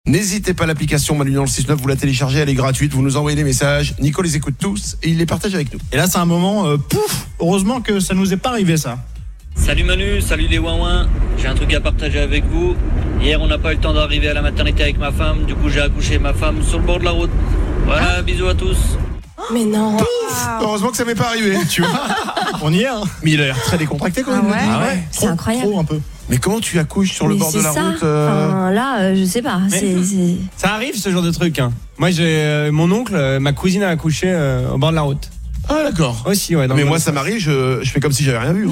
N'hésitez pas, l'application Manu dans le 6-9, vous la téléchargez, elle est gratuite, vous nous envoyez des messages, Nico les écoute tous et il les partage avec nous. Et là c'est un moment, heureusement que ça nous est pas arrivé ça. Salut Manu, salut les ouin-ouin, j'ai un truc à partager avec vous. Hier on n'a pas eu le temps d'arriver à la maternité avec ma femme, du coup j'ai accouché ma femme sur le bord de la route. Voilà, bisous à tous. Mais non. Heureusement que ça m'est pas arrivé, tu vois. On y est hein. Mais il a l'air très décontracté quand même. Ah ouais. le Ah dit. ouais. C'est incroyable. Trop un peu. Mais comment tu accouches sur le Mais bord de c'est la ça. route Enfin, là, je sais pas. C'est... Ça arrive ce genre de truc. Hein. Moi, j'ai mon oncle, ma cousine a accouché au bord de la route. Ah d'accord. Aussi, ouais. Mais moi ça m'arrive, je fais comme si j'avais rien vu.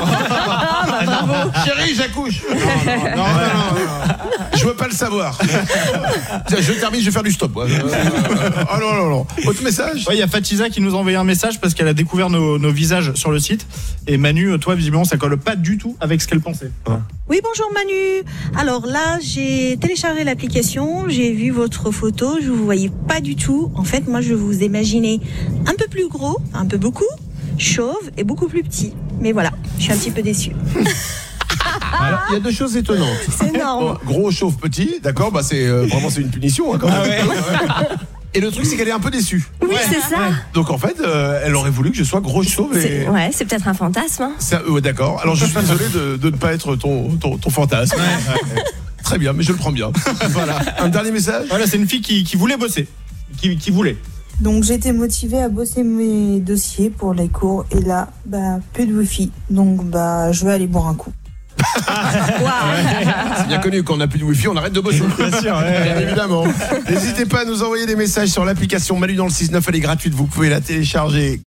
Chérie, j'accouche. Non. Je veux pas le savoir. Je termine, je vais faire du stop. Oh non. Autre message. Ouais, il y a Fatiza qui nous a envoyé un message parce qu'elle a découvert nos visages sur le site. Et Manu, toi visiblement ça colle pas du tout avec ce qu'elle pensait. Oui, bonjour Manu. Alors là, j'ai téléchargé l'application, j'ai vu votre photo, je vous voyais pas du tout. En fait, moi, je vous imaginais un peu plus gros, un peu beaucoup, chauve et beaucoup plus petit. Mais voilà, je suis un petit peu déçue. Alors, il y a deux choses étonnantes. C'est énorme. Gros, chauve, petit, d'accord, bah c'est vraiment c'est une punition hein, quand même. Et le truc c'est qu'elle est un peu déçue. Oui, c'est ça. Donc en fait, elle aurait voulu que je sois gros, chauve et... C'est peut-être un fantasme. Hein. D'accord. Alors je suis désolé de ne pas être ton fantasme. Très bien, mais je le prends bien. Voilà. Un dernier message. Voilà, c'est une fille qui voulait bosser. Qui voulait. Donc j'étais motivée à bosser mes dossiers pour les cours et là, plus de wifi. Donc je vais aller boire un coup. C'est bien connu, quand on n'a plus de wifi, on arrête de bosser. Bien sûr, Bien évidemment. N'hésitez pas à nous envoyer des messages sur l'application Manu dans le 6-9, elle est gratuite, vous pouvez la télécharger.